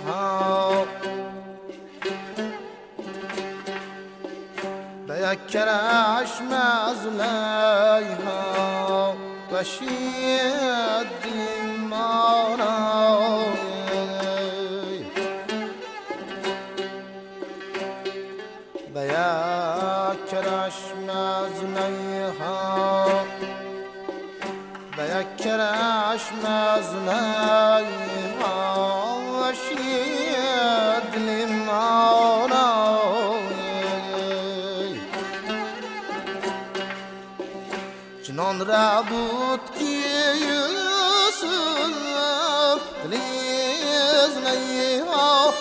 ها به یک کرشم از لیها بشید دل ما را به یک کرشم از لیها به یک کرشم از لیها بشید دل ما را چنان را بود که یوسف دلیز لیها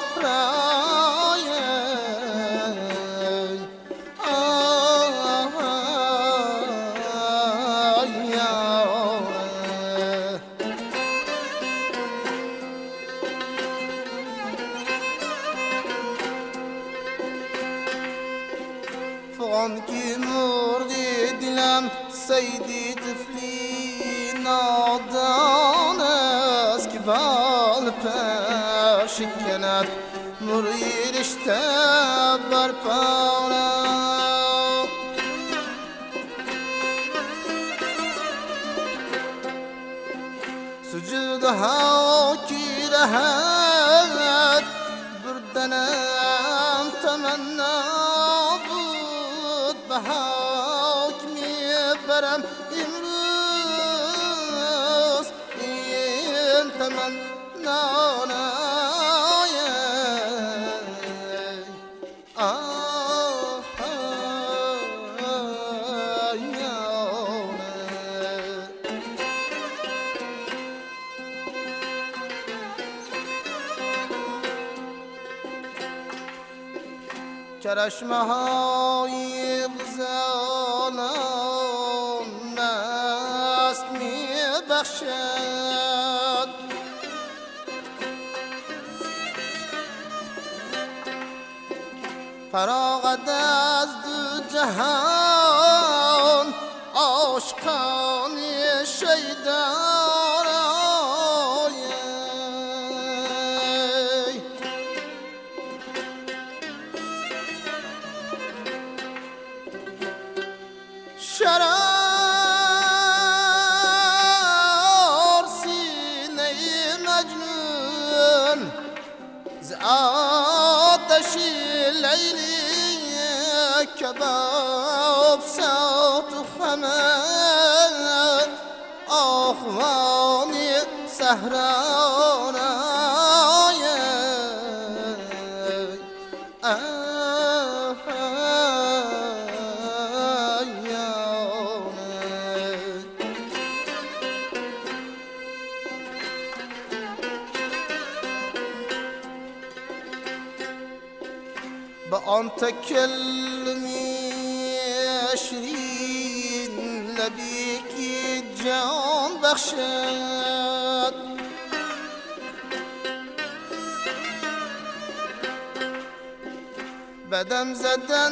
فان که مرغ دلم سیدی طفلی نادان است که بال پش کند مرغی رشته بر پارم سجود ها کی رهد بردنم تمنا بود به برم امروز این تمنا کرشمه های غزالان مست می بخشد فراغت از دو جهان عاشقان شیدان شرار سینه مجنون ز آتش لیلی کباب صوت خمد آخوانی صحرانای با آن تکلمی شیرین لبی که جان بخشد بدم زدن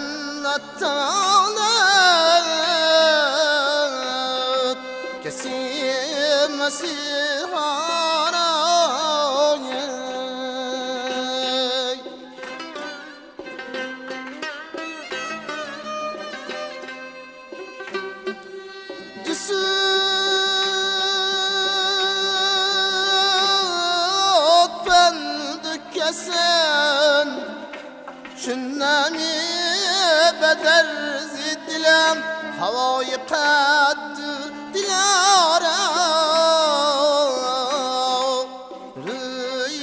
نتواند کسی مسیحا جسد بند کسن شنمی بدر زد دلم هوای قد دلارا روی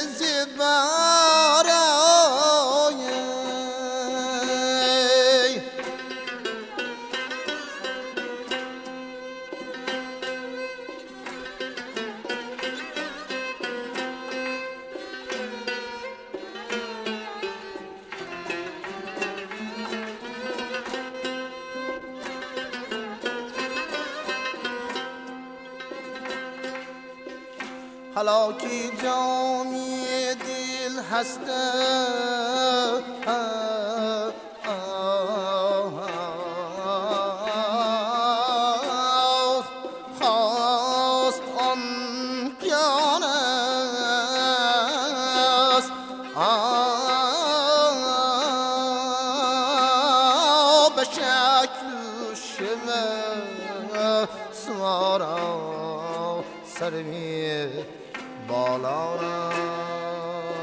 زبارا حالا که جامی دل هسته خواست آن پیان است به شکل شمه سوارا سرمی بالارم